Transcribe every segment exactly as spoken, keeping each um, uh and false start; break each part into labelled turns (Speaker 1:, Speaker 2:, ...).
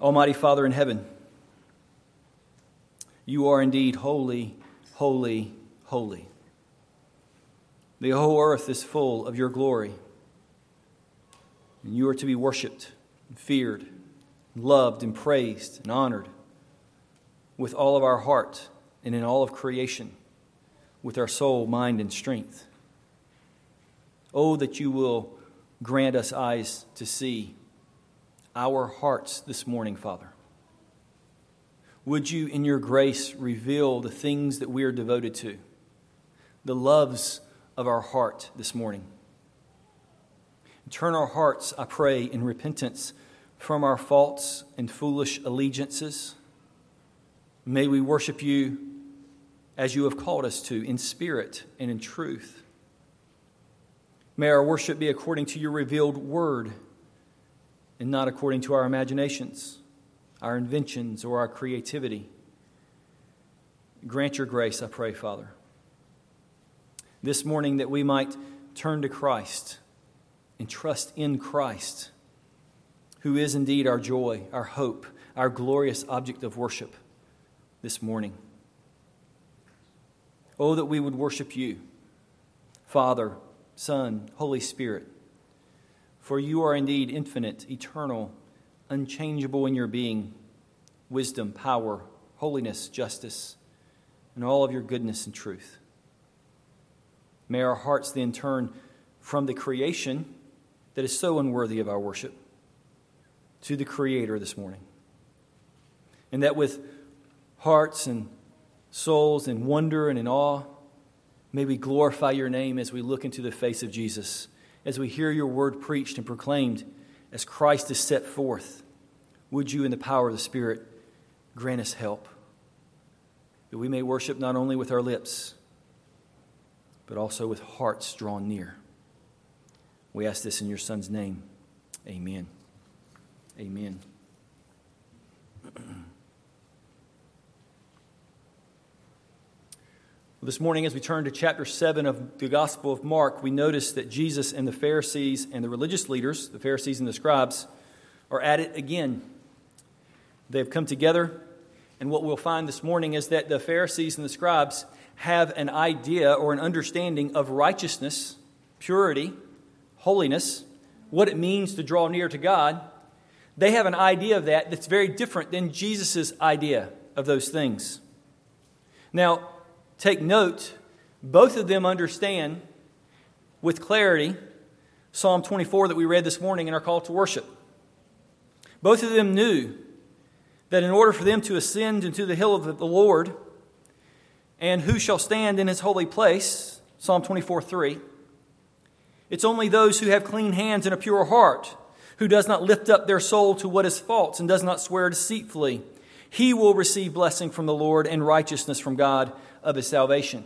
Speaker 1: Almighty Father in heaven, you are indeed holy, holy, holy. The whole earth is full of your glory, and you are to be worshipped and feared, and loved and praised and honored with all of our heart and in all of creation, with our soul, mind, and strength. Oh, that you will grant us eyes to see our hearts this morning, Father. Would you, in your grace, reveal the things that we are devoted to, the loves of our heart this morning. Turn our hearts, I pray, in repentance from our false and foolish allegiances. May we worship you as you have called us to, in spirit and in truth. May our worship be according to your revealed word and not according to our imaginations, our inventions, or our creativity. Grant your grace, I pray, Father, this morning that we might turn to Christ and trust in Christ, who is indeed our joy, our hope, our glorious object of worship this morning. Oh, that we would worship you, Father, Son, Holy Spirit, for you are indeed infinite, eternal, unchangeable in your being, wisdom, power, holiness, justice, and all of your goodness and truth. May our hearts then turn from the creation that is so unworthy of our worship to the Creator this morning. And that with hearts and souls in wonder and in awe, may we glorify your name as we look into the face of Jesus, as we hear your word preached and proclaimed, as Christ is set forth. Would you, in the power of the Spirit, grant us help, that we may worship not only with our lips, but also with hearts drawn near. We ask this in your Son's name. Amen. Amen. This morning, as we turn to chapter seven of the Gospel of Mark, we notice that Jesus and the Pharisees and the religious leaders, the Pharisees and the scribes, are at it again. They've come together, and what we'll find this morning is that the Pharisees and the scribes have an idea or an understanding of righteousness, purity, holiness, what it means to draw near to God. They have an idea of that that's very different than Jesus' idea of those things. Now, take note, both of them understand with clarity Psalm twenty-four that we read this morning in our call to worship. Both of them knew that in order for them to ascend into the hill of the Lord, and who shall stand in his holy place, Psalm twenty-four three, it's only those who have clean hands and a pure heart, who does not lift up their soul to what is false and does not swear deceitfully. He will receive blessing from the Lord and righteousness from God of his salvation.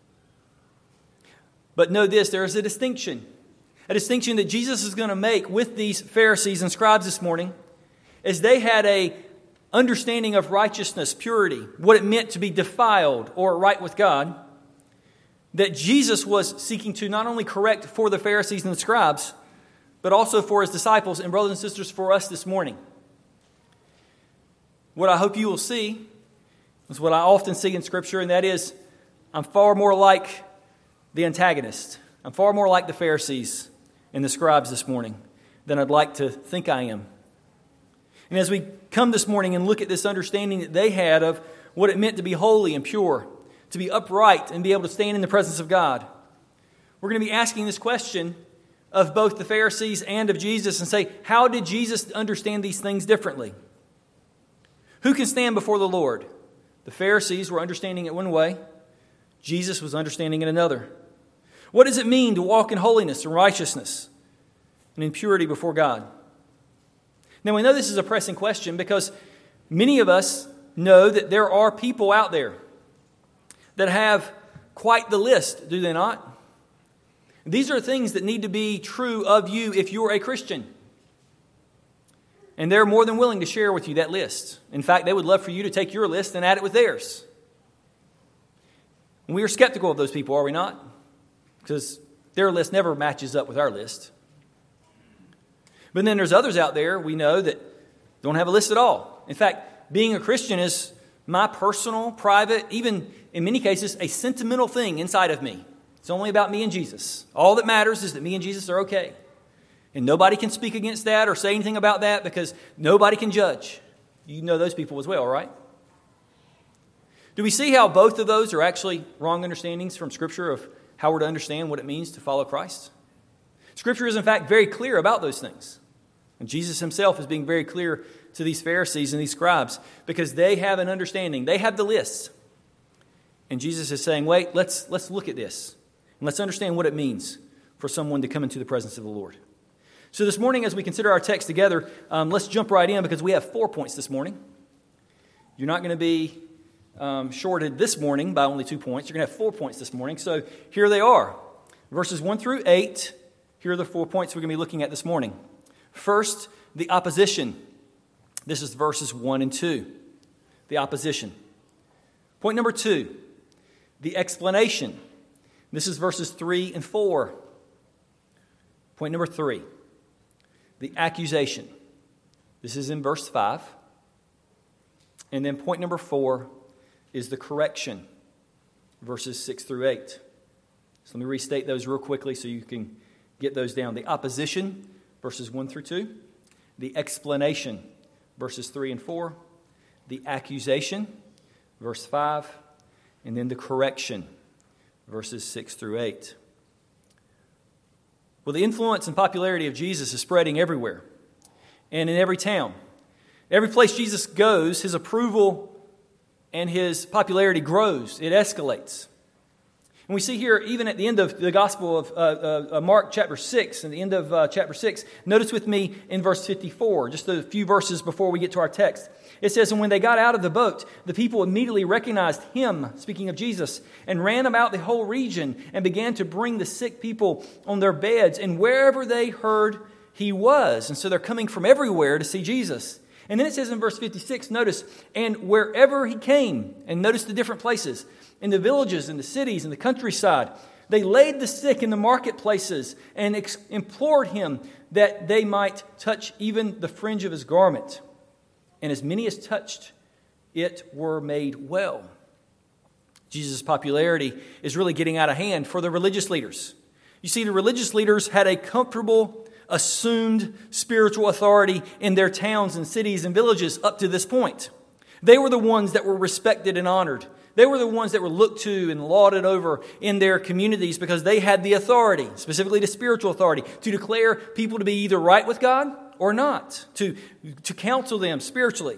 Speaker 1: But know this, there is a distinction. A distinction that Jesus is going to make with these Pharisees and scribes this morning, as they had a understanding of righteousness, purity, what it meant to be defiled or right with God, that Jesus was seeking to not only correct for the Pharisees and the scribes, but also for his disciples and brothers and sisters for us this morning. What I hope you will see is what I often see in Scripture, and that is, I'm far more like the antagonist. I'm far more like the Pharisees and the scribes this morning than I'd like to think I am. And as we come this morning and look at this understanding that they had of what it meant to be holy and pure, to be upright and be able to stand in the presence of God, we're going to be asking this question of both the Pharisees and of Jesus and say, how did Jesus understand these things differently? Who can stand before the Lord? The Pharisees were understanding it one way. Jesus was understanding it another. What does it mean to walk in holiness and righteousness and in purity before God? Now, we know this is a pressing question because many of us know that there are people out there that have quite the list, do they not? These are things that need to be true of you if you're a Christian. And they're more than willing to share with you that list. In fact, they would love for you to take your list and add it with theirs. And we are skeptical of those people, are we not? Because their list never matches up with our list. But then there's others out there we know that Don't have a list at all. In fact, being a Christian is my personal, private, even in many cases, a sentimental thing inside of me. It's only about me and Jesus. All that matters is that me and Jesus are okay. And nobody can speak against that or say anything about that because nobody can judge. You know those people as well, right? Do we see how both of those are actually wrong understandings from Scripture of how we're to understand what it means to follow Christ? Scripture is, in fact, very clear about those things. And Jesus himself is being very clear to these Pharisees and these scribes because they have an understanding. They have the lists. And Jesus is saying, wait, let's, let's look at this. And let's understand what it means for someone to come into the presence of the Lord. So this morning, as we consider our text together, um, let's jump right in because we have four points this morning. You're not going to be um, shorted this morning by only two points. You're going to have four points this morning. So here they are. Verses one through eight. Here are the four points we're going to be looking at this morning. First, the opposition. This is verses one and two. The opposition. Point number two, the explanation. This is verses three and four. Point number three, the accusation. This is in verse five. And then point number four is the correction, verses six through eight. So let me restate those real quickly so you can get those down. The opposition, verses one through two. The explanation, verses three and four. The accusation, verse five. And then the correction, verses six through eight. Well, the influence and popularity of Jesus is spreading everywhere and in every town. Every place Jesus goes, his approval and his popularity grows. It escalates. And we see here, even at the end of the Gospel of uh, uh, Mark chapter six, at the end of uh, chapter six, notice with me in verse fifty-four, just a few verses before we get to our text. It says, and when they got out of the boat, the people immediately recognized him, speaking of Jesus, and ran about the whole region and began to bring the sick people on their beds and wherever they heard he was. And so they're coming from everywhere to see Jesus. And then it says in verse fifty-six, notice, and wherever he came, and notice the different places, in the villages, in the cities, in the countryside, they laid the sick in the marketplaces and ex- implored him that they might touch even the fringe of his garment. And as many as touched it were made well. Jesus' popularity is really getting out of hand for the religious leaders. You see, the religious leaders had a comfortable, assumed spiritual authority in their towns and cities and villages up to this point. They were the ones that were respected and honored. They were the ones that were looked to and lauded over in their communities because they had the authority, specifically the spiritual authority, to declare people to be either right with God or not, to, to counsel them spiritually.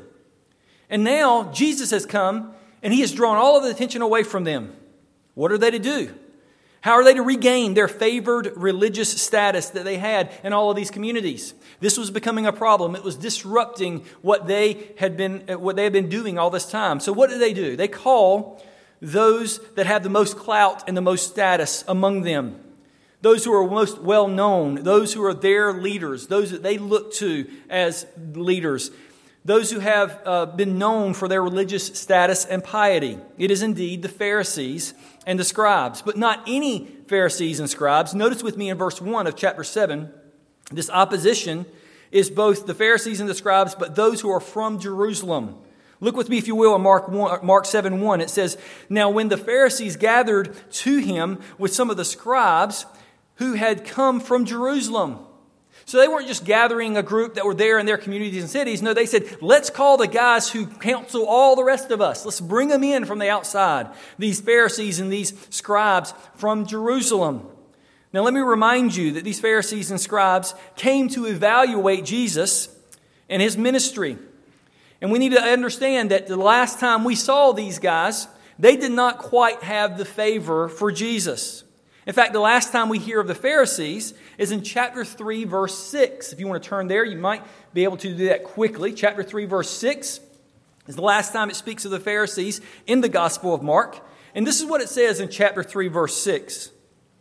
Speaker 1: And now Jesus has come and he has drawn all of the attention away from them. What are they to do? How are they to regain their favored religious status that they had in all of these communities? This was becoming a problem. It was disrupting what they had been what they had been doing all this time. So what do they do? They call those that have the most clout and the most status among them, those who are most well known, those who are their leaders, those that they look to as leaders, those who have uh, been known for their religious status and piety. It is indeed the Pharisees and the scribes, but not any Pharisees and scribes. Notice with me in verse one of chapter seven, this opposition is both the Pharisees and the scribes, but those who are from Jerusalem. Look with me, if you will, in Mark one, Mark seven one. It says, now when the Pharisees gathered to him with some of the scribes who had come from Jerusalem. So they weren't just gathering a group that were there in their communities and cities. No, they said, let's call the guys who counsel all the rest of us. Let's bring them in from the outside. These Pharisees and these scribes from Jerusalem. Now let me remind you that these Pharisees and scribes came to evaluate Jesus and his ministry. And we need to understand that the last time we saw these guys, they did not quite have the favor for Jesus. In fact, the last time we hear of the Pharisees is in chapter three, verse six. If you want to turn there, you might be able to do that quickly. Chapter three, verse six is the last time it speaks of the Pharisees in the Gospel of Mark. And this is what it says in chapter three, verse six.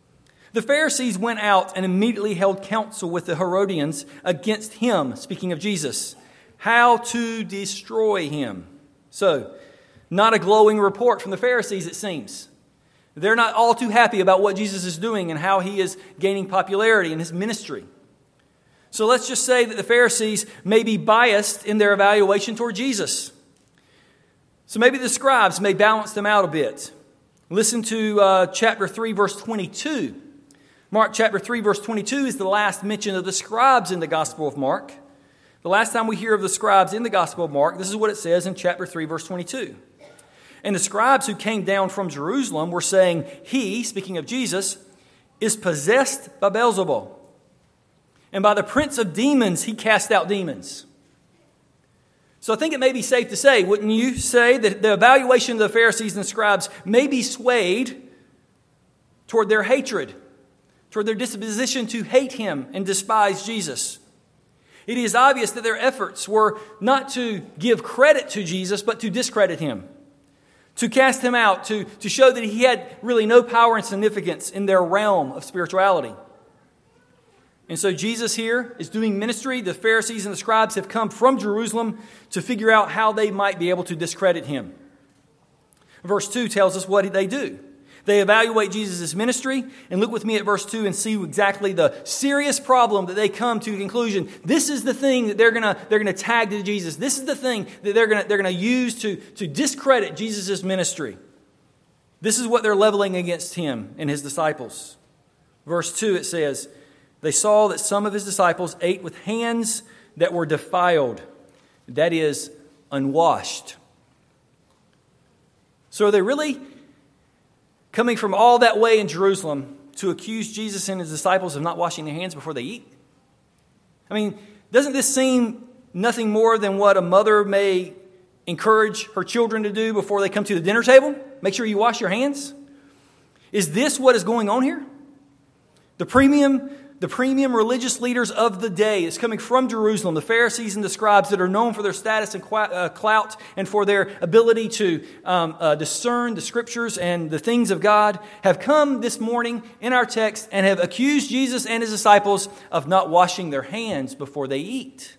Speaker 1: The Pharisees went out and immediately held counsel with the Herodians against him, speaking of Jesus, how to destroy him. So, not a glowing report from the Pharisees, it seems. They're not all too happy about what Jesus is doing and how he is gaining popularity in his ministry. So let's just say that the Pharisees may be biased in their evaluation toward Jesus. So maybe the scribes may balance them out a bit. Listen to uh, chapter three, verse twenty-two. Mark chapter three, verse twenty-two is the last mention of the scribes in the Gospel of Mark. The last time we hear of the scribes in the Gospel of Mark, this is what it says in chapter three, verse twenty-two. And the scribes who came down from Jerusalem were saying, he, speaking of Jesus, is possessed by Beelzebul. And by the prince of demons, he cast out demons. So I think it may be safe to say, wouldn't you say, that the evaluation of the Pharisees and the scribes may be swayed toward their hatred, toward their disposition to hate him and despise Jesus. It is obvious that their efforts were not to give credit to Jesus, but to discredit him, to cast him out, to, to show that he had really no power and significance in their realm of spirituality. And so Jesus here is doing ministry. The Pharisees and the scribes have come from Jerusalem to figure out how they might be able to discredit him. Verse two tells us what they do. They evaluate Jesus' ministry, and look with me at verse two and see exactly the serious problem that they come to the conclusion. This is the thing that they're gonna they're gonna tag to Jesus. This is the thing that they're gonna they're gonna use to, to discredit Jesus' ministry. This is what they're leveling against him and his disciples. Verse two, it says, they saw that some of his disciples ate with hands that were defiled, that is, unwashed. So are they really coming from all that way in Jerusalem to accuse Jesus and his disciples of not washing their hands before they eat? I mean, doesn't this seem nothing more than what a mother may encourage her children to do before they come to the dinner table? Make sure you wash your hands. Is this what is going on here? The premium The premium religious leaders of the day is coming from Jerusalem, the Pharisees and the scribes that are known for their status and clout and for their ability to um, uh, discern the scriptures and the things of God, have come this morning in our text and have accused Jesus and his disciples of not washing their hands before they eat.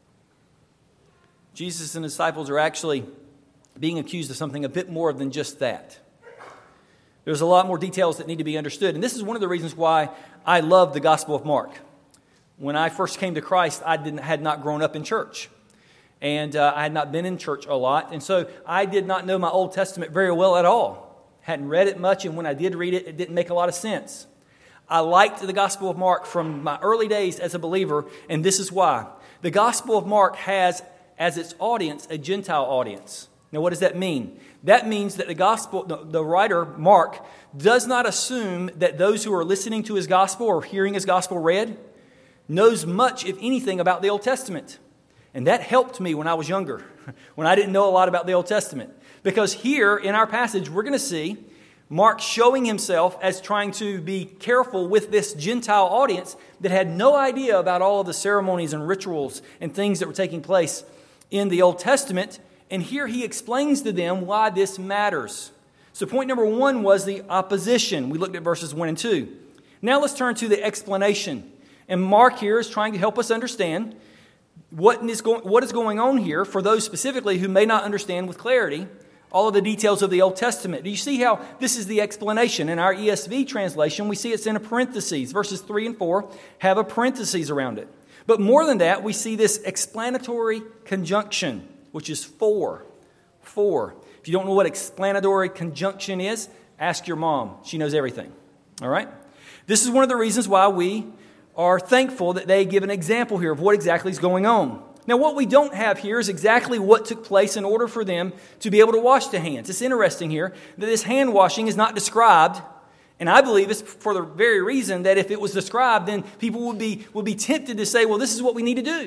Speaker 1: Jesus and his disciples are actually being accused of something a bit more than just that. There's a lot more details that need to be understood. And this is one of the reasons why I love the Gospel of Mark. When I first came to Christ, I didn't, had not grown up in church. And uh, I had not been in church a lot. And so I did not know my Old Testament very well at all. Hadn't read it much, and when I did read it, it didn't make a lot of sense. I liked the Gospel of Mark from my early days as a believer, and this is why. The Gospel of Mark has as its audience a Gentile audience. Now, what does that mean? That means that the gospel, the writer, Mark, does not assume that those who are listening to his gospel or hearing his gospel read knows much, if anything, about the Old Testament. And that helped me when I was younger, when I didn't know a lot about the Old Testament. Because here in our passage, we're going to see Mark showing himself as trying to be careful with this Gentile audience that had no idea about all of the ceremonies and rituals and things that were taking place in the Old Testament. And here he explains to them why this matters. So point number one was the opposition. We looked at verses one and two. Now let's turn to the explanation. And Mark here is trying to help us understand what is going, what is going on here for those specifically who may not understand with clarity all of the details of the Old Testament. Do you see how this is the explanation? In our E S V translation, we see it's in a parentheses. Verses three and four have a parentheses around it. But more than that, we see this explanatory conjunction, which is for. For. If you don't know what explanatory conjunction is, ask your mom. She knows everything. All right? This is one of the reasons why we are thankful that they give an example here of what exactly is going on. Now, what we don't have here is exactly what took place in order for them to be able to wash the hands. It's interesting here that this hand washing is not described, and I believe it's for the very reason that if it was described, then people would be, would be tempted to say, well, this is what we need to do.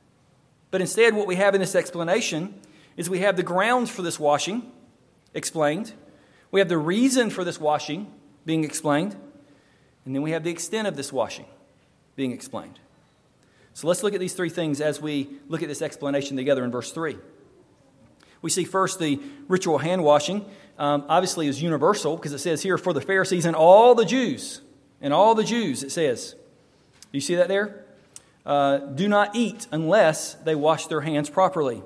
Speaker 1: But instead, what we have in this explanation is we have the grounds for this washing explained. We have the reason for this washing being explained. And then we have the extent of this washing being explained. So let's look at these three things as we look at this explanation together in verse three. We see first the ritual hand washing um, obviously is universal because it says here for the Pharisees and all the Jews. And all the Jews, it says. Do you see that there? Uh, do not eat unless they wash their hands properly.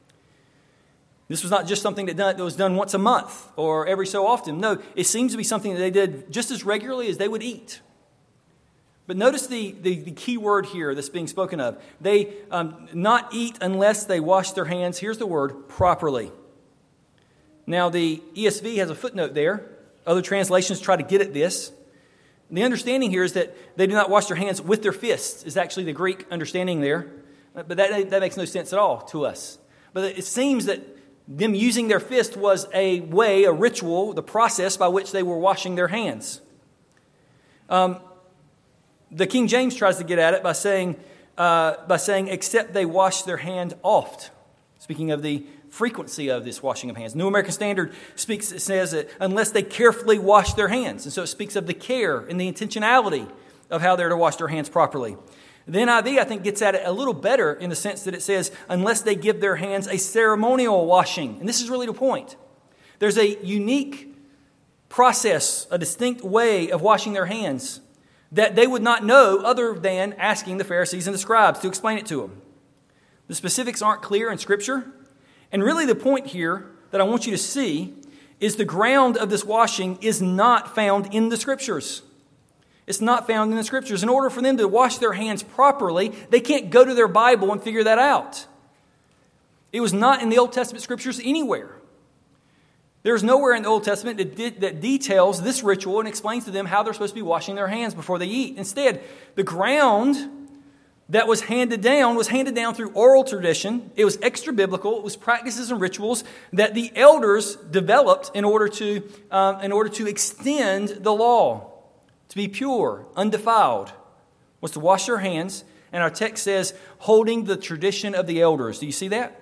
Speaker 1: This was not just something that, done, that was done once a month or every so often. No, it seems to be something that they did just as regularly as they would eat. But notice the, the, the key word here that's being spoken of. They um, not eat unless they wash their hands. Here's the word, properly. Now, the E S V has a footnote there. Other translations try to get at this. And the understanding here is that they do not wash their hands with their fists, is actually the Greek understanding there. But that, that makes no sense at all to us. But it seems that them using their fist was a way, a ritual, the process by which they were washing their hands. Um, the King James tries to get at it by saying, uh, by saying, except they wash their hand oft. Speaking of the frequency of this washing of hands. New American Standard speaks, it says that unless they carefully wash their hands. And so it speaks of the care and the intentionality of how they're to wash their hands properly. The N I V, I think, gets at it a little better in the sense that it says, unless they give their hands a ceremonial washing. And this is really the point. There's a unique process, a distinct way of washing their hands that they would not know other than asking the Pharisees and the scribes to explain it to them. The specifics aren't clear in Scripture. And really the point here that I want you to see is the ground of this washing is not found in the Scriptures. It's not found in the Scriptures. In order for them to wash their hands properly, they can't go to their Bible and figure that out. It was not in the Old Testament Scriptures anywhere. There's nowhere in the Old Testament that, de- that details this ritual and explains to them how they're supposed to be washing their hands before they eat. Instead, the ground that was handed down was handed down through oral tradition. It was extra biblical. It was practices and rituals that the elders developed in order to um, in order to extend the law. To be pure, undefiled, was to wash their hands. And our text says, holding the tradition of the elders. Do you see that?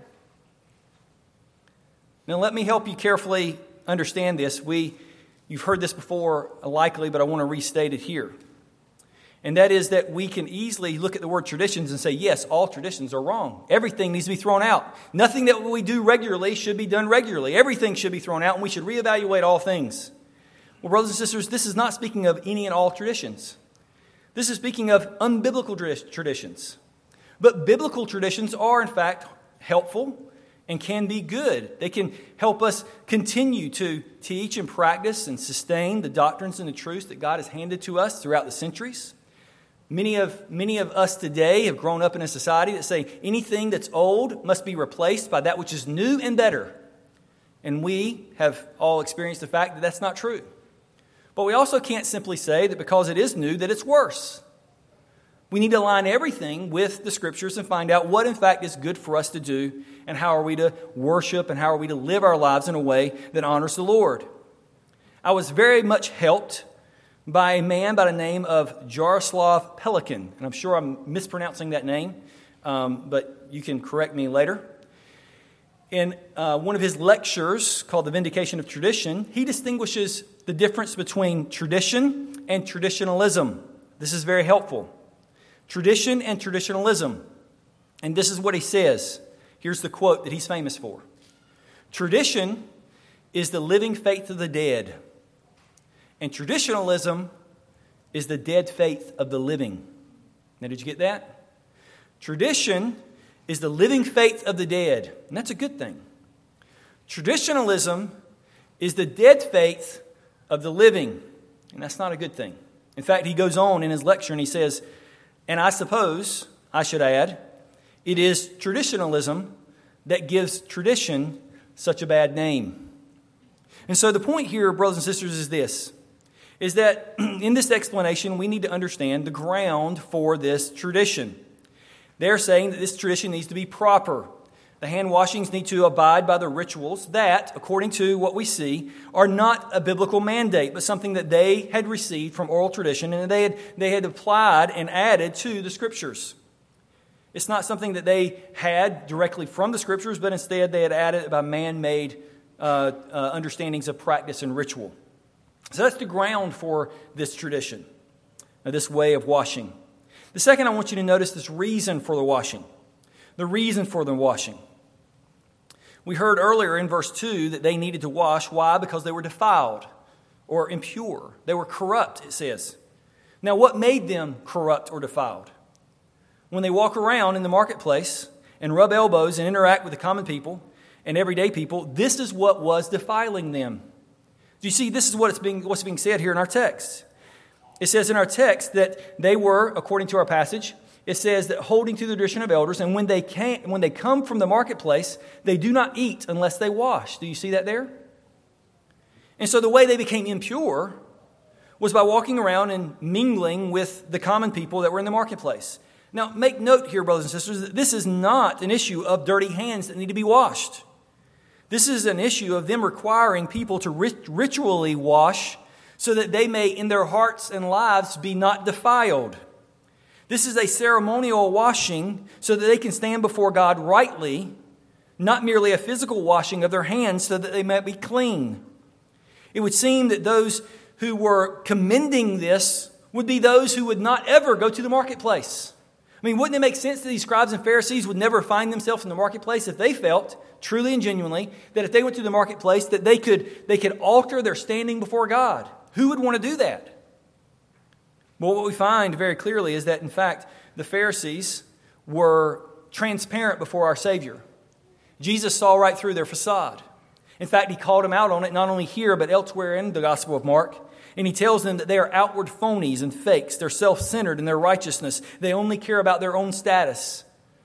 Speaker 1: Now let me help you carefully understand this. We, you've heard this before, likely, but I want to restate it here. And that is that we can easily look at the word traditions and say, yes, all traditions are wrong. Everything needs to be thrown out. Nothing that we do regularly should be done regularly. Everything should be thrown out, and we should reevaluate all things. Well, brothers and sisters, this is not speaking of any and all traditions. This is speaking of unbiblical traditions. But biblical traditions are, in fact, helpful and can be good. They can help us continue to teach and practice and sustain the doctrines and the truths that God has handed to us throughout the centuries. Many of, many of us today have grown up in a society that say anything that's old must be replaced by that which is new and better. And we have all experienced the fact that that's not true. But we also can't simply say that because it is new that it's worse. We need to align everything with the Scriptures and find out what in fact is good for us to do and how are we to worship and how are we to live our lives in a way that honors the Lord. I was very much helped by a man by the name of Jaroslav Pelikan. And I'm sure I'm mispronouncing that name, um, but you can correct me later. In uh, one of his lectures called The Vindication of Tradition, he distinguishes the difference between tradition and traditionalism. This is very helpful. Tradition and traditionalism. And this is what he says. Here's the quote that he's famous for. Tradition is the living faith of the dead. And traditionalism is the dead faith of the living. Now, did you get that? Tradition is the living faith of the dead. And that's a good thing. Traditionalism is the dead faith of the living. And that's not a good thing. In fact, he goes on in his lecture and he says, and I suppose, I should add, it is traditionalism that gives tradition such a bad name. And so the point here, brothers and sisters, is this, is that in this explanation, we need to understand the ground for this tradition. They're saying that this tradition needs to be proper. The hand washings need to abide by the rituals that, according to what we see, are not a biblical mandate, but something that they had received from oral tradition and they had, they had applied and added to the Scriptures. It's not something that they had directly from the Scriptures, but instead they had added it by man-made uh, uh, understandings of practice and ritual. So that's the ground for this tradition, this way of washing. The second, I want you to notice this reason for the washing. The reason for the washing. We heard earlier in verse two that they needed to wash. Why? Because they were defiled or impure. They were corrupt, it says. Now, what made them corrupt or defiled? When they walk around in the marketplace and rub elbows and interact with the common people and everyday people, this is what was defiling them. Do you see, this is what it's being, what's being said here in our text. It says in our text that they were, according to our passage, it says that holding to the tradition of elders, and when they came, when they come from the marketplace, they do not eat unless they wash. Do you see that there? And so the way they became impure was by walking around and mingling with the common people that were in the marketplace. Now, make note here, brothers and sisters, that this is not an issue of dirty hands that need to be washed. This is an issue of them requiring people to rit- ritually wash so that they may, in their hearts and lives, be not defiled. This is a ceremonial washing so that they can stand before God rightly, not merely a physical washing of their hands so that they might be clean. It would seem that those who were commending this would be those who would not ever go to the marketplace. I mean, wouldn't it make sense that these scribes and Pharisees would never find themselves in the marketplace if they felt, truly and genuinely, that if they went to the marketplace, that they could, they could alter their standing before God? Who would want to do that? Well, what we find very clearly is that, in fact, the Pharisees were transparent before our Savior. Jesus saw right through their facade. In fact, he called them out on it not only here, but elsewhere in the Gospel of Mark. And he tells them that they are outward phonies and fakes. They're self-centered in their righteousness. They only care about their own status.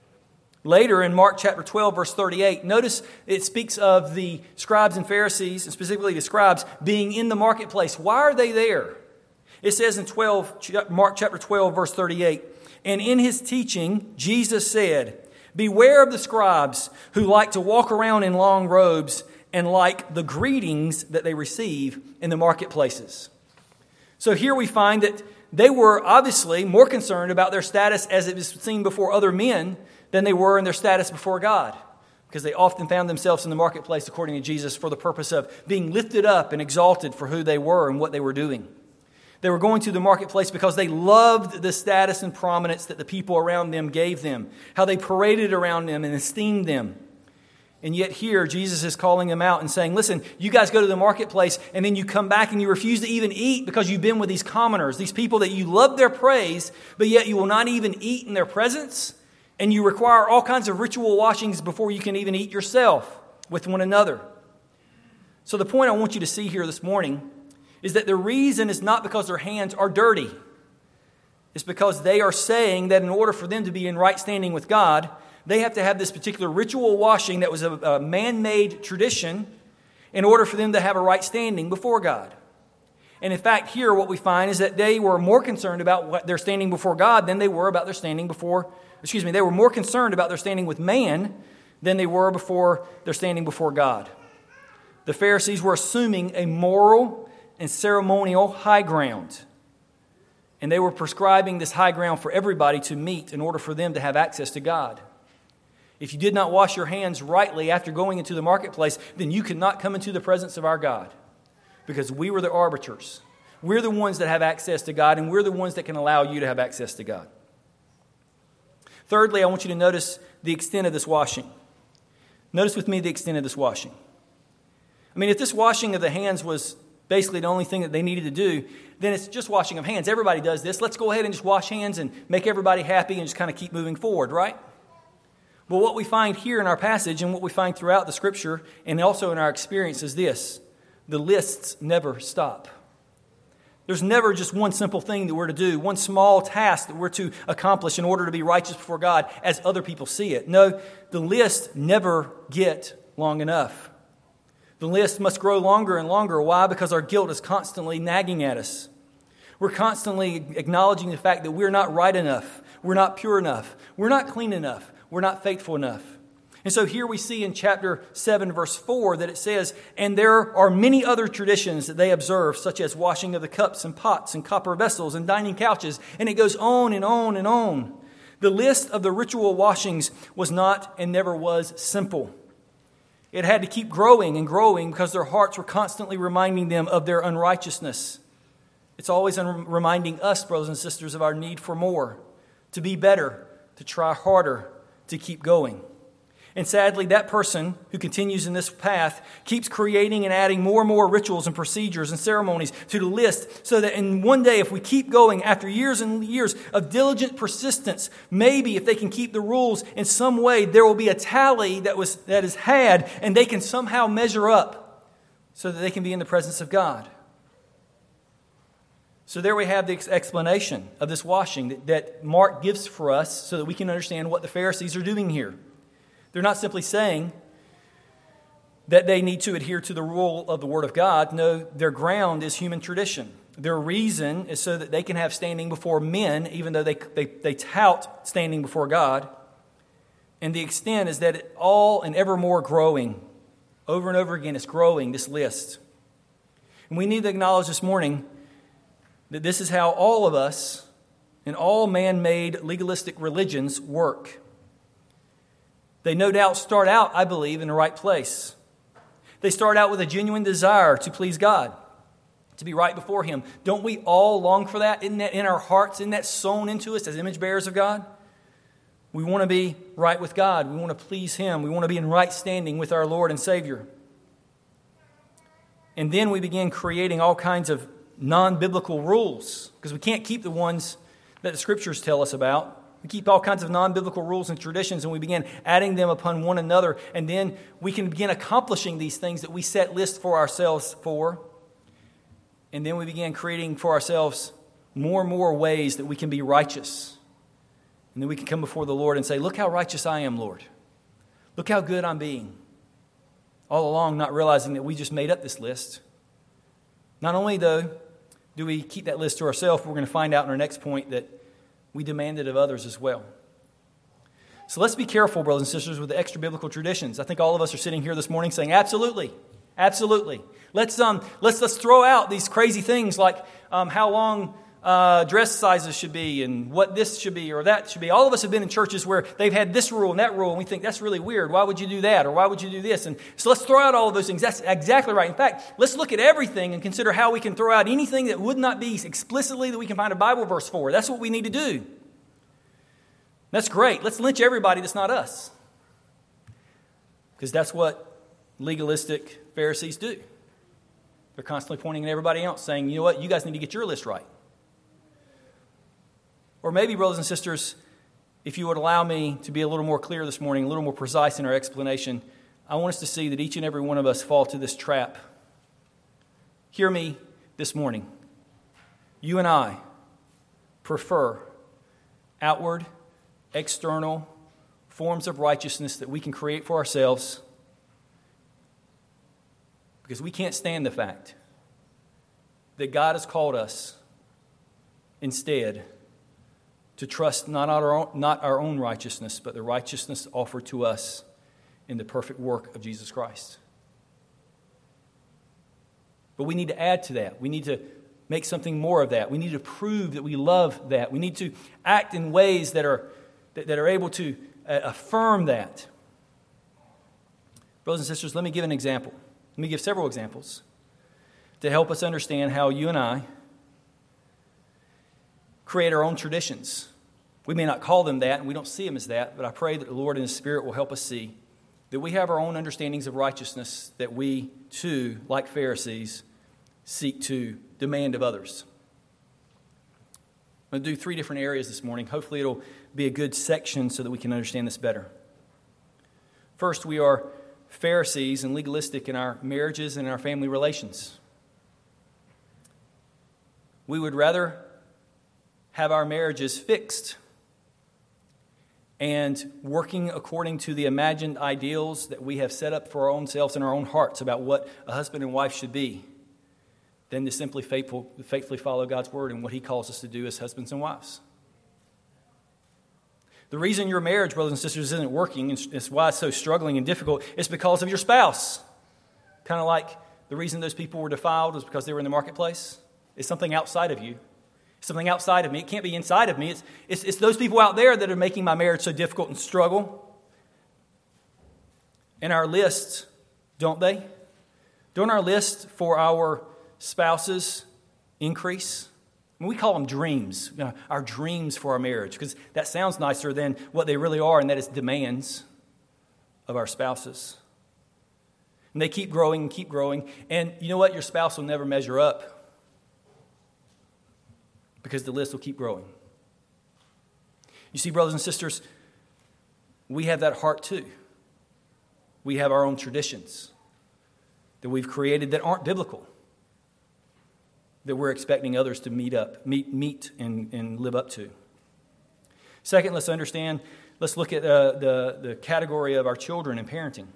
Speaker 1: Later in Mark chapter twelve, verse thirty-eight, notice it speaks of the scribes and Pharisees, and specifically the scribes, being in the marketplace. Why are they there? It says in twelve, Mark chapter twelve, verse thirty-eight, and in his teaching, Jesus said, beware of the scribes who like to walk around in long robes and like the greetings that they receive in the marketplaces. So here we find that they were obviously more concerned about their status as it was seen before other men than they were in their status before God, because they often found themselves in the marketplace, according to Jesus, for the purpose of being lifted up and exalted for who they were and what they were doing. They were going to the marketplace because they loved the status and prominence that the people around them gave them, how they paraded around them and esteemed them. And yet here, Jesus is calling them out and saying, listen, you guys go to the marketplace and then you come back and you refuse to even eat because you've been with these commoners, these people that you love their praise, but yet you will not even eat in their presence. And you require all kinds of ritual washings before you can even eat yourself with one another. So the point I want you to see here this morning is that the reason is not because their hands are dirty. It's because they are saying that in order for them to be in right standing with God, they have to have this particular ritual washing that was a, a man-made tradition in order for them to have a right standing before God. And in fact, here what we find is that they were more concerned about what their standing before God than they were about their standing before, excuse me, they were more concerned about their standing with man than they were before their standing before God. The Pharisees were assuming a moral and ceremonial high ground. And they were prescribing this high ground for everybody to meet in order for them to have access to God. If you did not wash your hands rightly after going into the marketplace, then you could not come into the presence of our God, because we were the arbiters. We're the ones that have access to God, and we're the ones that can allow you to have access to God. Thirdly, I want you to notice the extent of this washing. Notice with me the extent of this washing. I mean, if this washing of the hands was basically the only thing that they needed to do, then it's just washing of hands. Everybody does this. Let's go ahead and just wash hands and make everybody happy and just kind of keep moving forward, right? But what we find here in our passage and what we find throughout the Scripture and also in our experience is this: the lists never stop. There's never just one simple thing that we're to do, one small task that we're to accomplish in order to be righteous before God as other people see it. No, the list never get long enough. The list must grow longer and longer. Why? Because our guilt is constantly nagging at us. We're constantly acknowledging the fact that we're not right enough. We're not pure enough. We're not clean enough. We're not faithful enough. And so here we see in chapter seven, verse four, that it says, and there are many other traditions that they observe, such as washing of the cups and pots and copper vessels and dining couches. And it goes on and on and on. The list of the ritual washings was not and never was simple. It had to keep growing and growing because their hearts were constantly reminding them of their unrighteousness. It's always reminding us, brothers and sisters, of our need for more, to be better, to try harder, to keep going. And sadly, that person who continues in this path keeps creating and adding more and more rituals and procedures and ceremonies to the list, so that in one day, if we keep going after years and years of diligent persistence, maybe if they can keep the rules in some way, there will be a tally that was that is had, and they can somehow measure up so that they can be in the presence of God. So there we have the explanation of this washing that, that Mark gives for us so that we can understand what the Pharisees are doing here. They're not simply saying that they need to adhere to the rule of the Word of God. No, their ground is human tradition. Their reason is so that they can have standing before men, even though they, they, they tout standing before God. And the extent is that it all and ever more growing. Over and over again, it's growing, this list. And we need to acknowledge this morning that this is how all of us and all man-made legalistic religions work. They no doubt start out, I believe, in the right place. They start out with a genuine desire to please God, to be right before Him. Don't we all long for that? Isn't that in our hearts? Isn't that sown into us as image bearers of God? We want to be right with God. We want to please Him. We want to be in right standing with our Lord and Savior. And then we begin creating all kinds of non-biblical rules, because we can't keep the ones that the Scriptures tell us about. We keep all kinds of non-biblical rules and traditions, and we begin adding them upon one another, and then we can begin accomplishing these things that we set lists for ourselves for. And then we begin creating for ourselves more and more ways that we can be righteous. And then we can come before the Lord and say, look how righteous I am, Lord. Look how good I'm being. All along not realizing that we just made up this list. Not only, though, do we keep that list to ourselves, we're going to find out in our next point that we demand it of others as well. So let's be careful, brothers and sisters, with the extra biblical traditions. I think all of us are sitting here this morning saying, absolutely, absolutely. Let's um let's let's throw out these crazy things like um, how long uh, dress sizes should be and what this should be or that should be. All of us have been in churches where they've had this rule and that rule, and we think that's really weird. Why would you do that? Or why would you do this? And so let's throw out all of those things. That's exactly right. In fact, let's look at everything and consider how we can throw out anything that would not be explicitly that we can find a Bible verse for. That's what we need to do. That's great. Let's lynch everybody that's not us. Because that's what legalistic Pharisees do. They're constantly pointing at everybody else, saying, you know what, you guys need to get your list right. Or maybe, brothers and sisters, if you would allow me to be a little more clear this morning, a little more precise in our explanation, I want us to see that each and every one of us fall to this trap. Hear me this morning. You and I prefer outward, external forms of righteousness that we can create for ourselves because we can't stand the fact that God has called us instead to trust not our own, not our own righteousness, but the righteousness offered to us in the perfect work of Jesus Christ. But we need to add to that. We need to make something more of that. We need to prove that we love that. We need to act in ways that are that, that are able to uh, affirm that. Brothers and sisters, let me give an example. Let me give several examples to help us understand how you and I create our own traditions. We may not call them that, and we don't see them as that, but I pray that the Lord and His Spirit will help us see that we have our own understandings of righteousness that we, too, like Pharisees, seek to demand of others. I'm going to do three different areas this morning. Hopefully it'll be a good section so that we can understand this better. First, we are Pharisees and legalistic in our marriages and in our family relations. We would rather have our marriages fixed and working according to the imagined ideals that we have set up for our own selves and our own hearts about what a husband and wife should be than to simply faithful, faithfully follow God's word and what He calls us to do as husbands and wives. The reason your marriage, brothers and sisters, isn't working, and it's why it's so struggling and difficult, is because of your spouse. Kind of like the reason those people were defiled was because they were in the marketplace. It's something outside of you. It's something outside of me. It can't be inside of me. It's, it's, it's those people out there that are making my marriage so difficult and struggle. And our lists, don't they? Don't our lists for our spouses increase? I mean, we call them dreams, you know, our dreams for our marriage, because that sounds nicer than what they really are, and that is demands of our spouses. And they keep growing and keep growing. And you know what? Your spouse will never measure up because the list will keep growing. You see, brothers and sisters, we have that heart too. We have our own traditions that we've created that aren't biblical. that we're expecting others to meet up, meet, meet and, and live up to. Second, let's understand, let's look at uh, the, the category of our children and parenting.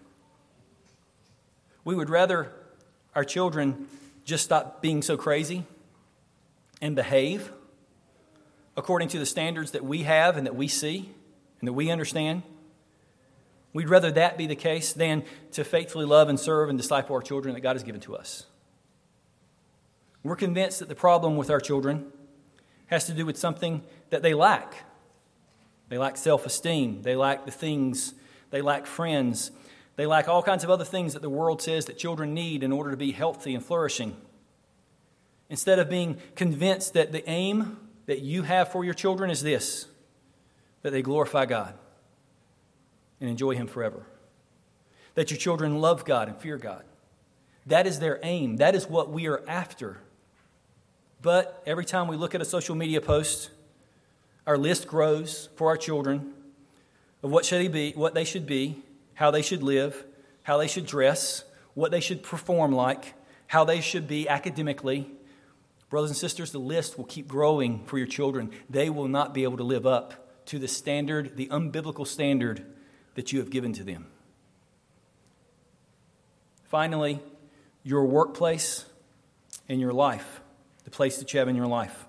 Speaker 1: We would rather our children just stop being so crazy and behave according to the standards that we have and that we see and that we understand. We'd rather that be the case than to faithfully love and serve and disciple our children that God has given to us. We're convinced that the problem with our children has to do with something that they lack. They lack self-esteem. They lack the things. They lack friends. They lack all kinds of other things that the world says that children need in order to be healthy and flourishing. Instead of being convinced that the aim that you have for your children is this, that they glorify God and enjoy Him forever. That your children love God and fear God. That is their aim. That is what we are after. But every time we look at a social media post, our list grows for our children of what should they be, what they should be, how they should live, how they should dress, what they should perform like, how they should be academically. Brothers and sisters, the list will keep growing for your children. They will not be able to live up to the standard, the unbiblical standard that you have given to them. Finally, your workplace and your life, the place that you have in your life.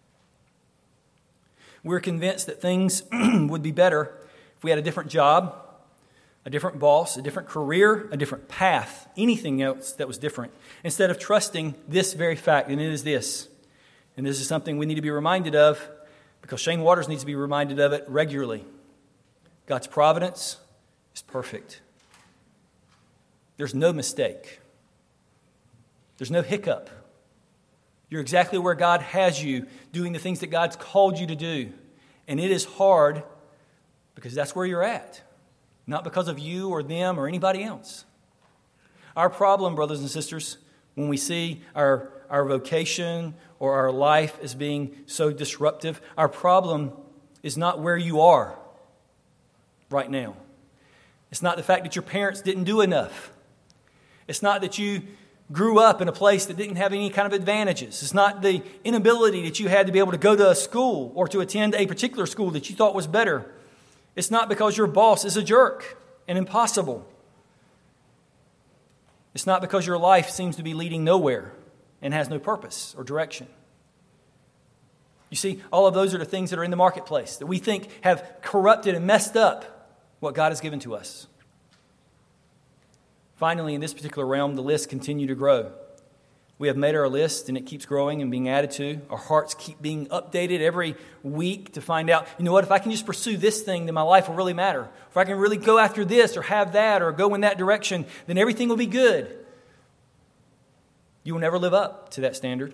Speaker 1: We're convinced that things would be better if we had a different job, a different boss, a different career, a different path, anything else that was different, instead of trusting this very fact, and it is this. And this is something we need to be reminded of because Shane Waters needs to be reminded of it regularly. God's providence is perfect. There's no mistake. There's no hiccup. You're exactly where God has you, doing the things that God's called you to do. And it is hard because that's where you're at. Not because of you or them or anybody else. Our problem, brothers and sisters, when we see our, our vocation or our life as being so disruptive, our problem is not where you are right now. It's not the fact that your parents didn't do enough. It's not that you grew up in a place that didn't have any kind of advantages. It's not the inability that you had to be able to go to a school or to attend a particular school that you thought was better. It's not because your boss is a jerk and impossible. It's not because your life seems to be leading nowhere and has no purpose or direction. You see, all of those are the things that are in the marketplace that we think have corrupted and messed up what God has given to us. Finally, in this particular realm, the lists continue to grow. We have made our list, and it keeps growing and being added to. Our hearts keep being updated every week to find out, you know what, if I can just pursue this thing, then my life will really matter. If I can really go after this or have that or go in that direction, then everything will be good. You will never live up to that standard.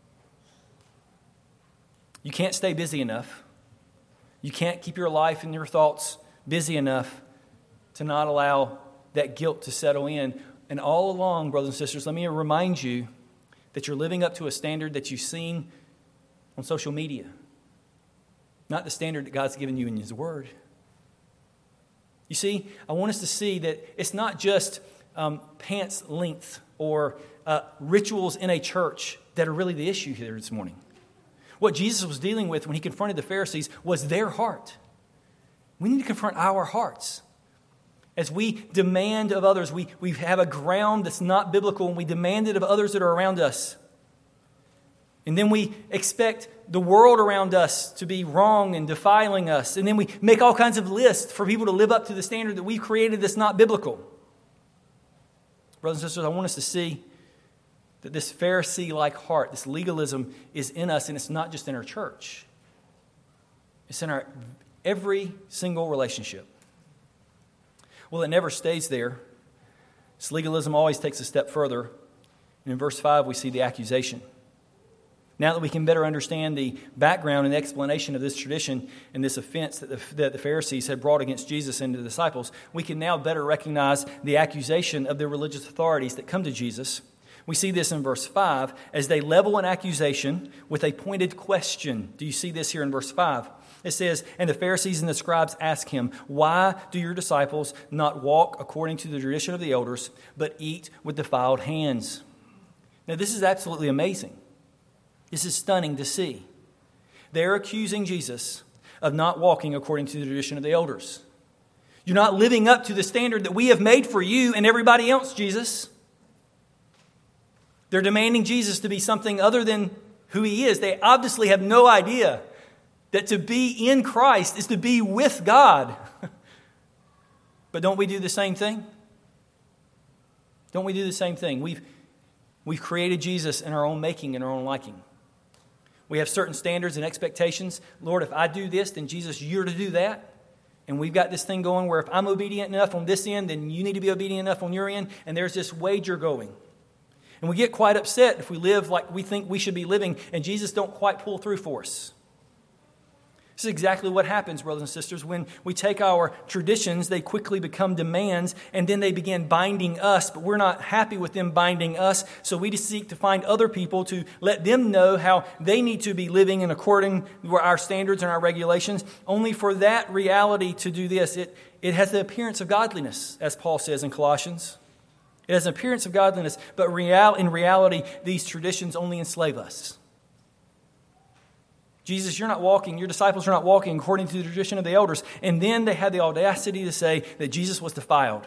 Speaker 1: You can't stay busy enough. You can't keep your life and your thoughts busy enough to not allow that guilt to settle in. And all along, brothers and sisters, let me remind you that you're living up to a standard that you've seen on social media, not the standard that God's given you in His Word. You see, I want us to see that it's not just um, pants length or uh, rituals in a church that are really the issue here this morning. What Jesus was dealing with when He confronted the Pharisees was their heart. We need to confront our hearts. As we demand of others, we, we have a ground that's not biblical, and we demand it of others that are around us. And then we expect the world around us to be wrong and defiling us. And then we make all kinds of lists for people to live up to the standard that we've created that's not biblical. Brothers and sisters, I want us to see that this Pharisee-like heart, this legalism, is in us, and it's not just in our church. It's in our every single relationship. Well, it never stays there. This legalism always takes a step further. And in verse five, we see the accusation. Now that we can better understand the background and explanation of this tradition and this offense that the, that the Pharisees had brought against Jesus and the disciples, we can now better recognize the accusation of the religious authorities that come to Jesus. We see this in verse five as they level an accusation with a pointed question. Do you see this here in verse five? It says, and the Pharisees and the scribes ask Him, why do your disciples not walk according to the tradition of the elders, but eat with defiled hands? Now, this is absolutely amazing. This is stunning to see. They're accusing Jesus of not walking according to the tradition of the elders. You're not living up to the standard that we have made for you and everybody else, Jesus. They're demanding Jesus to be something other than who he is. They obviously have no idea that to be in Christ is to be with God. But don't we do the same thing? Don't we do the same thing? We've, we've created Jesus in our own making and our own liking. We have certain standards and expectations. Lord, if I do this, then Jesus, you're to do that. And we've got this thing going where if I'm obedient enough on this end, then you need to be obedient enough on your end. And there's this wager going. And we get quite upset if we live like we think we should be living and Jesus don't quite pull through for us. This is exactly what happens, brothers and sisters. When we take our traditions, they quickly become demands, and then they begin binding us, but we're not happy with them binding us, so we just seek to find other people to let them know how they need to be living in according to our standards and our regulations, only for that reality to do this. It, it has the appearance of godliness, as Paul says in Colossians. It has an appearance of godliness, but real, in reality, these traditions only enslave us. Jesus, you're not walking, your disciples are not walking according to the tradition of the elders. And then they had the audacity to say that Jesus was defiled.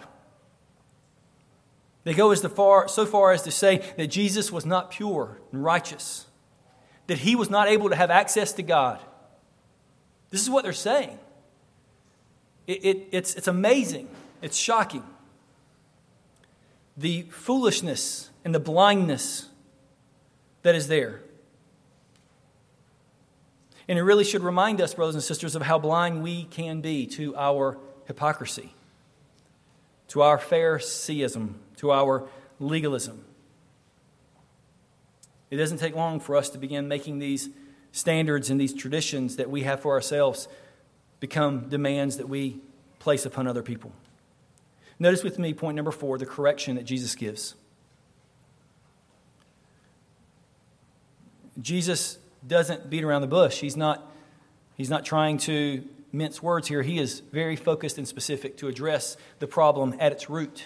Speaker 1: They go as the far, so far as to say that Jesus was not pure and righteous, that he was not able to have access to God. This is what they're saying. It, it, it's, it's amazing. It's shocking. The foolishness and the blindness that is there. And it really should remind us, brothers and sisters, of how blind we can be to our hypocrisy, to our Phariseeism, to our legalism. It doesn't take long for us to begin making these standards and these traditions that we have for ourselves become demands that we place upon other people. Notice with me point number four, the correction that Jesus gives. Jesus doesn't beat around the bush. He's not, he's not trying to mince words here. He is very focused and specific to address the problem at its root.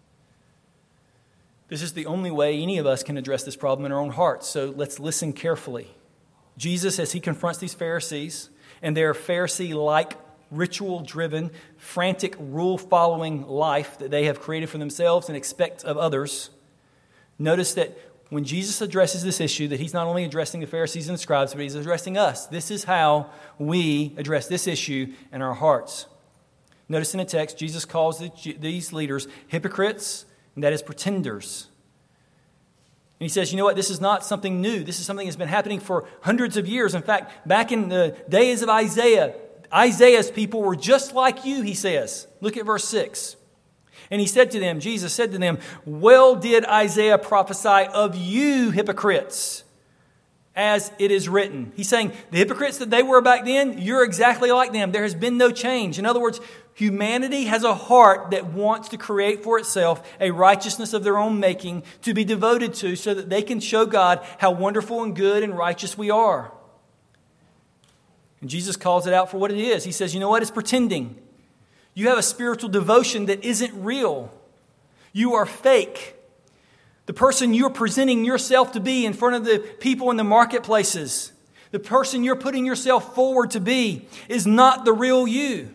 Speaker 1: This is the only way any of us can address this problem in our own hearts. So let's listen carefully. Jesus, as he confronts these Pharisees and their Pharisee-like, ritual-driven, frantic, rule-following life that they have created for themselves and expect of others, notice that when Jesus addresses this issue, that he's not only addressing the Pharisees and the scribes, but he's addressing us. This is how we address this issue in our hearts. Notice in the text, Jesus calls the, these leaders hypocrites, and that is pretenders. And he says, you know what, this is not something new. This is something that's been happening for hundreds of years. In fact, back in the days of Isaiah, Isaiah's people were just like you, he says. Look at verse six. And he said to them, Jesus said to them, well did Isaiah prophesy of you hypocrites, as it is written. He's saying the hypocrites that they were back then, you're exactly like them. There has been no change. In other words, humanity has a heart that wants to create for itself a righteousness of their own making to be devoted to so that they can show God how wonderful and good and righteous we are. And Jesus calls it out for what it is. He says, you know what? It's pretending. You have a spiritual devotion that isn't real. You are fake. The person you're presenting yourself to be in front of the people in the marketplaces, the person you're putting yourself forward to be, is not the real you.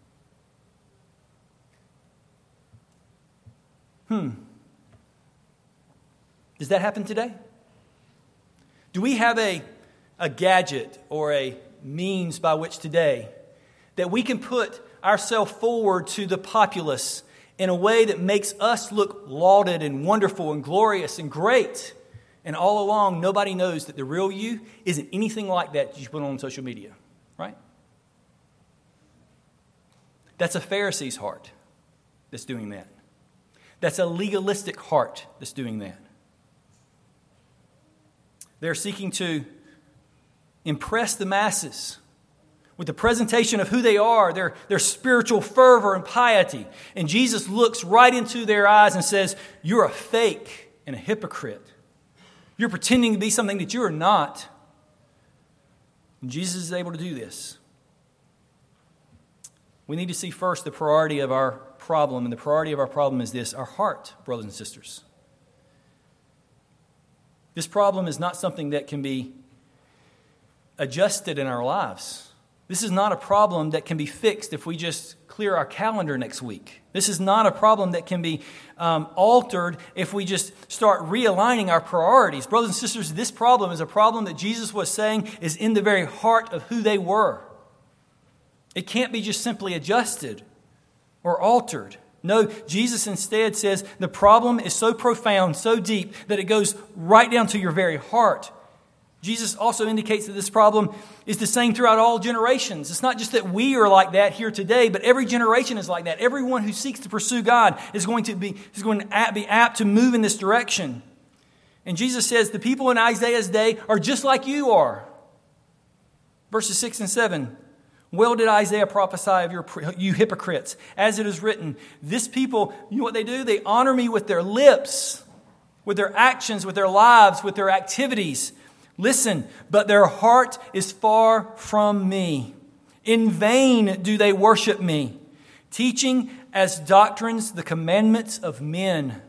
Speaker 1: Hmm. Does that happen today? Do we have a, a gadget or a means by which today that we can put ourselves forward to the populace in a way that makes us look lauded and wonderful and glorious and great, and all along nobody knows that the real you isn't anything like that you put on social media, right? That's a Pharisee's heart that's doing that. That's a legalistic heart that's doing that. They're seeking to impress the masses with the presentation of who they are, their, their spiritual fervor and piety. And Jesus looks right into their eyes and says, you're a fake and a hypocrite. You're pretending to be something that you are not. And Jesus is able to do this. We need to see first the priority of our problem, and the priority of our problem is this, our heart, brothers and sisters. This problem is not something that can be adjusted in our lives. This is not a problem that can be fixed if we just clear our calendar next week. This is not a problem that can be um, altered if we just start realigning our priorities. Brothers and sisters, this problem is a problem that Jesus was saying is in the very heart of who they were. It can't be just simply adjusted or altered. No, Jesus instead says the problem is so profound, so deep, that it goes right down to your very heart. Jesus also indicates that this problem is the same throughout all generations. It's not just that we are like that here today, but every generation is like that. Everyone who seeks to pursue God is going to be, is going to be apt to move in this direction. And Jesus says the people in Isaiah's day are just like you are. Verses six and seven. Well did Isaiah prophesy of your, you hypocrites, as it is written, this people, you know what they do? They honor me with their lips, with their actions, with their lives, with their activities. Listen, but their heart is far from me. In vain do they worship me, teaching as doctrines the commandments of men.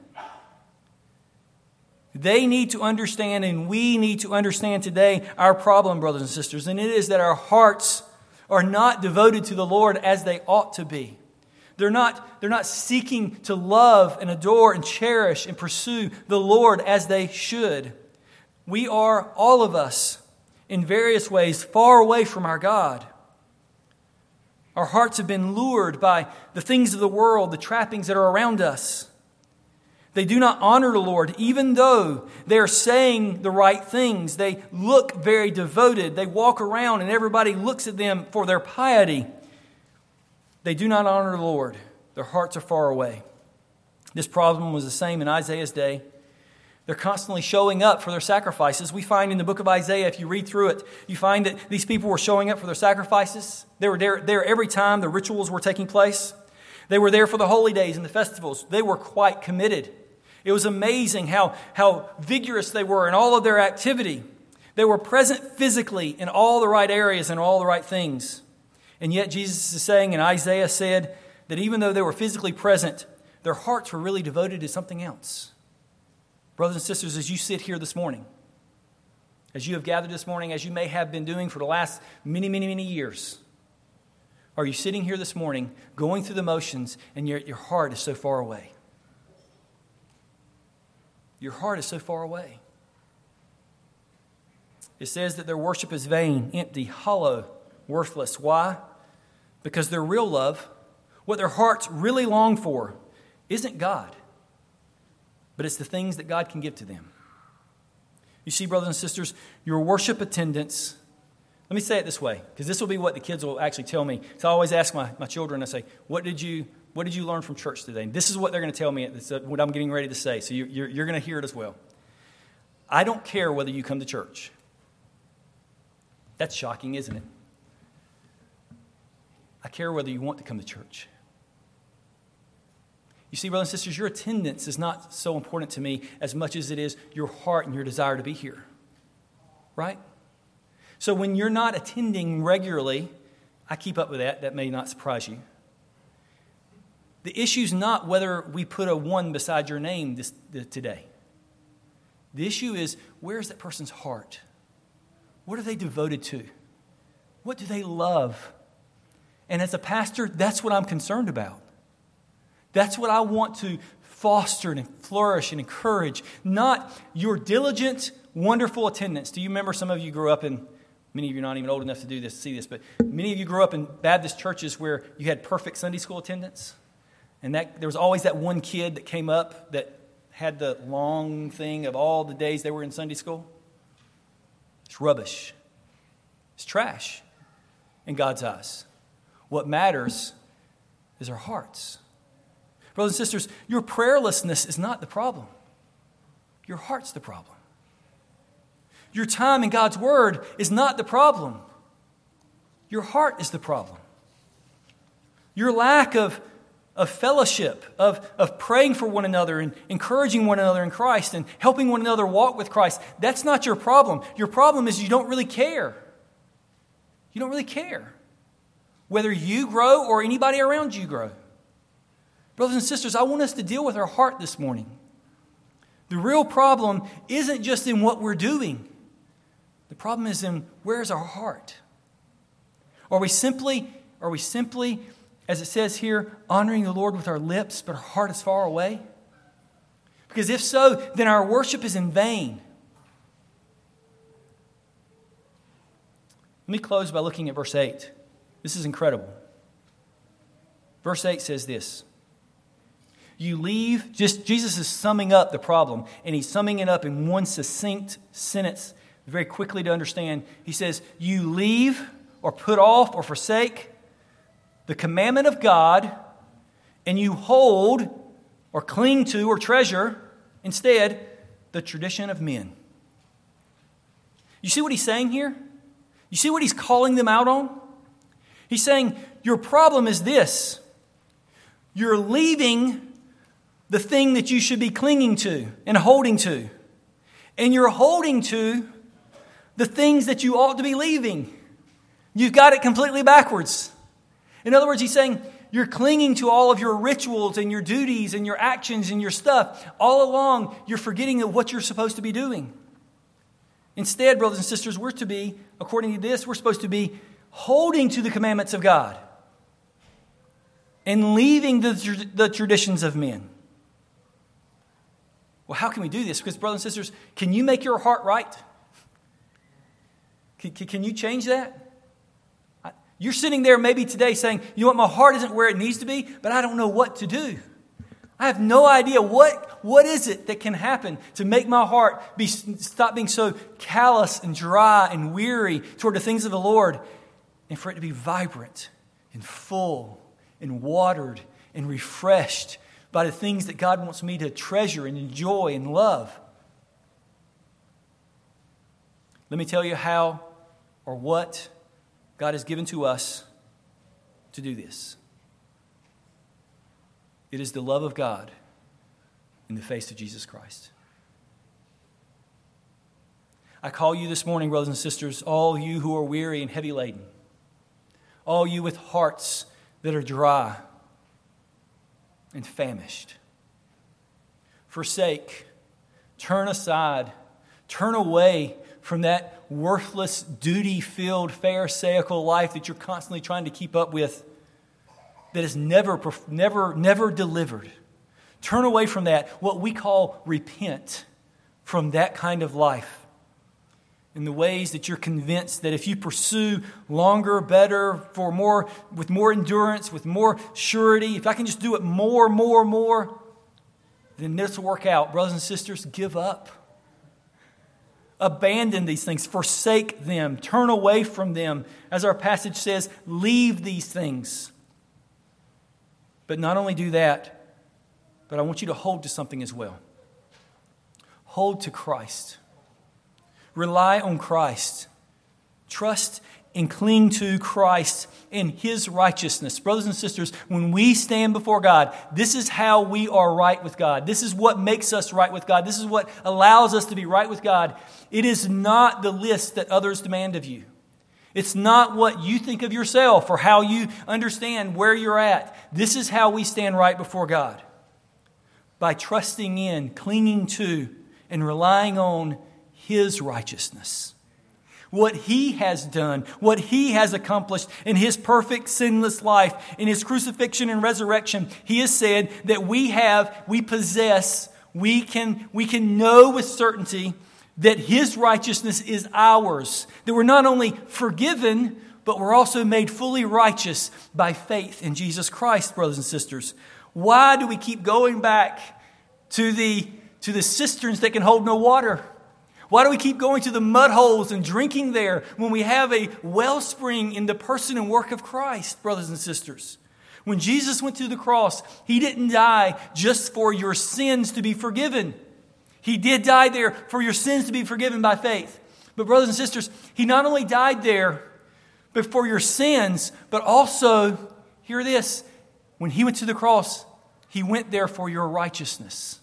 Speaker 1: They need to understand, and we need to understand today our problem, brothers and sisters, and it is that our hearts are not devoted to the Lord as they ought to be. They're not, they're not seeking to love and adore and cherish and pursue the Lord as they should. We are, all of us, in various ways, far away from our God. Our hearts have been lured by the things of the world, the trappings that are around us. They do not honor the Lord, even though they are saying the right things. They look very devoted. They walk around and everybody looks at them for their piety. They do not honor the Lord. Their hearts are far away. This problem was the same in Isaiah's day. They're constantly showing up for their sacrifices. We find in the book of Isaiah, if you read through it, you find that these people were showing up for their sacrifices. They were there, there every time the rituals were taking place. They were there for the holy days and the festivals. They were quite committed. It was amazing how, how vigorous they were in all of their activity. They were present physically in all the right areas and all the right things. And yet Jesus is saying, and Isaiah said, that even though they were physically present, their hearts were really devoted to something else. Brothers and sisters, as you sit here this morning, as you have gathered this morning, as you may have been doing for the last many, many, many years, are you sitting here this morning going through the motions and your, your heart is so far away? Your heart is so far away. It says that their worship is vain, empty, hollow, worthless. Why? Because their real love, what their hearts really long for, isn't God, but it's the things that God can give to them. You see, brothers and sisters, your worship attendance, let me say it this way, because this will be what the kids will actually tell me. So I always ask my, my children, I say, what did you what did you learn from church today? And this is what they're going to tell me, it's what I'm getting ready to say, so you, you're, you're going to hear it as well. I don't care whether you come to church. That's shocking, isn't it? I care whether you want to come to church. You see, brothers and sisters, your attendance is not so important to me as much as it is your heart and your desire to be here. Right? So when you're not attending regularly, I keep up with that. That may not surprise you. The issue is not whether we put a one beside your name this, today. The issue is, where's that person's heart? What are they devoted to? What do they love? And as a pastor, that's what I'm concerned about. That's what I want to foster and flourish and encourage, not your diligent, wonderful attendance. Do you remember, some of you grew up in, many of you are not even old enough to do this, see this, but many of you grew up in Baptist churches where you had perfect Sunday school attendance. And that there was always that one kid that came up that had the long thing of all the days they were in Sunday school. It's rubbish. It's trash in God's eyes. What matters is our hearts. Brothers and sisters, your prayerlessness is not the problem. Your heart's the problem. Your time in God's Word is not the problem. Your heart is the problem. Your lack of, of fellowship, of, of praying for one another and encouraging one another in Christ and helping one another walk with Christ, that's not your problem. Your problem is you don't really care. You don't really care whether you grow or anybody around you grow. Brothers and sisters, I want us to deal with our heart this morning. The real problem isn't just in what we're doing. The problem is in where's our heart? Are we simply, are we simply, as it says here, honoring the Lord with our lips, but our heart is far away? Because if so, then our worship is in vain. Let me close by looking at verse eight. This is incredible. Verse eight says this. You leave, just Jesus is summing up the problem, and he's summing it up in one succinct sentence, very quickly to understand. He says, you leave or put off or forsake the commandment of God, and you hold or cling to or treasure instead the tradition of men. You see what he's saying here? You see what he's calling them out on? He's saying, your problem is this. You're leaving the thing that you should be clinging to and holding to. And you're holding to the things that you ought to be leaving. You've got it completely backwards. In other words, he's saying, you're clinging to all of your rituals and your duties and your actions and your stuff. All along, you're forgetting of what you're supposed to be doing. Instead, brothers and sisters, we're to be, according to this, we're supposed to be holding to the commandments of God and leaving the, the traditions of men. Well, how can we do this? Because, brothers and sisters, can you make your heart right? Can, can you change that? You're sitting there maybe today saying, you know what, my heart isn't where it needs to be, but I don't know what to do. I have no idea what, what is it that can happen to make my heart be stop being so callous and dry and weary toward the things of the Lord, and for it to be vibrant and full and watered and refreshed by the things that God wants me to treasure and enjoy and love. Let me tell you how or what God has given to us to do this. It is the love of God in the face of Jesus Christ. I call you this morning, brothers and sisters, all you who are weary and heavy laden, all you with hearts that are dry and famished. Forsake, turn aside, turn away from that worthless, duty-filled, pharisaical life that you're constantly trying to keep up with, that is never, never, never delivered. Turn away from that, what we call repent from that kind of life. In the ways that you're convinced that if you pursue longer, better, for more, with more endurance, with more surety, if I can just do it more, more, more, then this will work out. Brothers and sisters, give up. Abandon these things. Forsake them. Turn away from them. As our passage says, leave these things. But not only do that, but I want you to hold to something as well. Hold to Christ. Rely on Christ. Trust and cling to Christ and His righteousness. Brothers and sisters, when we stand before God, this is how we are right with God. This is what makes us right with God. This is what allows us to be right with God. It is not the list that others demand of you. It's not what you think of yourself or how you understand where you're at. This is how we stand right before God. By trusting in, clinging to, and relying on His righteousness. What He has done, what He has accomplished in His perfect sinless life, in His crucifixion and resurrection. He has said that we have, we possess, we can, we can know with certainty that His righteousness is ours. That we're not only forgiven, but we're also made fully righteous by faith in Jesus Christ, brothers and sisters. Why do we keep going back to the, to the cisterns that can hold no water? Why do we keep going to the mud holes and drinking there when we have a wellspring in the person and work of Christ, brothers and sisters? When Jesus went to the cross, He didn't die just for your sins to be forgiven. He did die there for your sins to be forgiven by faith. But brothers and sisters, He not only died there but for your sins, but also, hear this, when He went to the cross, He went there for your righteousness.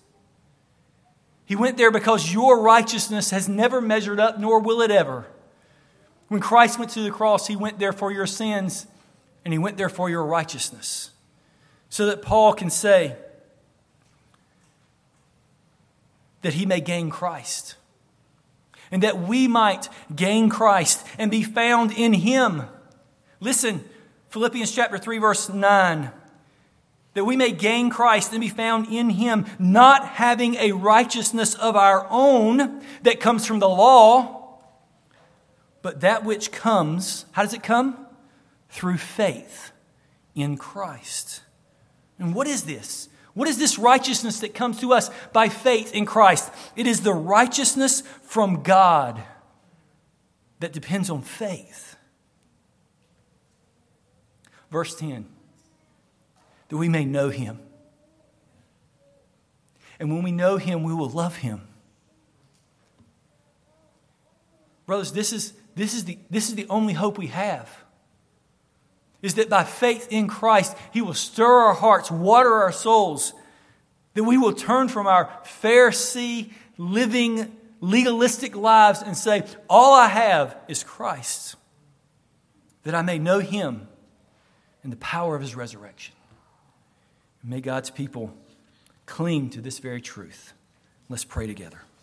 Speaker 1: He went there because your righteousness has never measured up, nor will it ever. When Christ went to the cross, He went there for your sins, and He went there for your righteousness. So that Paul can say that he may gain Christ. and that we might gain Christ and be found in Him. Listen, Philippians chapter three, verse nine. That we may gain Christ and be found in Him, not having a righteousness of our own that comes from the law, but that which comes, how does it come? Through faith in Christ. And what is this? What is this righteousness that comes to us by faith in Christ? It is the righteousness from God that depends on faith. Verse ten. That we may know Him. And when we know Him, we will love Him. Brothers, this is, this is, the, this is the only hope we have. Is that by faith in Christ, He will stir our hearts, water our souls. That we will turn from our Pharisee, living, legalistic lives and say, all I have is Christ. That I may know Him and the power of His resurrection. May God's people cling to this very truth. Let's pray together.